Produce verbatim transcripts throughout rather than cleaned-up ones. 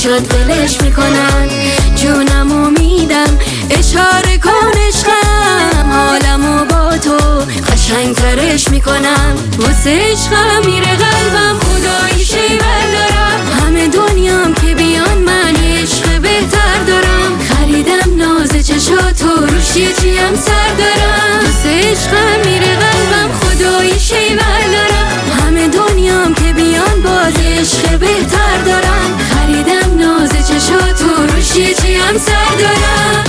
چشات ولش میکنن. جونمو میدم اشاره کن عشقم، حالمو با تو قشنگ ترش میکنم. واسه عشقم میره قلبم خدایی شیور دارم. همه دنیام که بیان من عشق بهتر دارم. خریدم ناز چشاتو روش یه چیم سر دارم. واسه عشقم میره قلبم خدایی شیور دارم. همه دنیام که بیان باز عشق بهتر دارم. خریدم ناز چشاتو روش یه چیم سر دارم.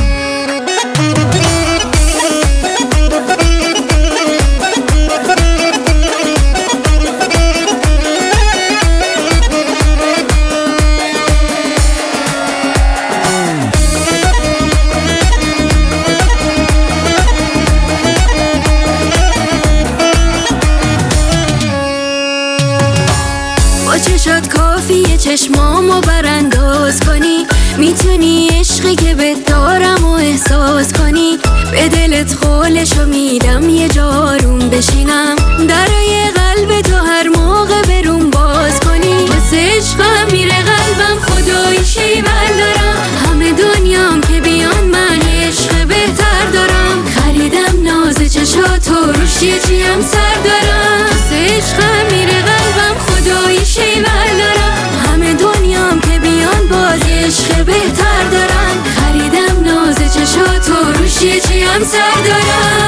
چشات کافیه چشمامو برانداز کنی. میتونی عشقی که بهت دارم و احساس کنی. به دلت خولشو میدم یه جاروم بشینم. درای قلب تو هر موقع بروم باز کنی. واسه عشقم میره قلبم خدایی شیور دارم. همه دنیام که بیان من عشق بهتر دارم. خریدم ناز چشاتو روش یه چیم سر دارم. واسه عشقم میره قلبم خدایی شیور دارم. همه دنیام که بیان باز عشق بهتر دارم. خریدم ناز چشاتو روش یه چیم سر دارم.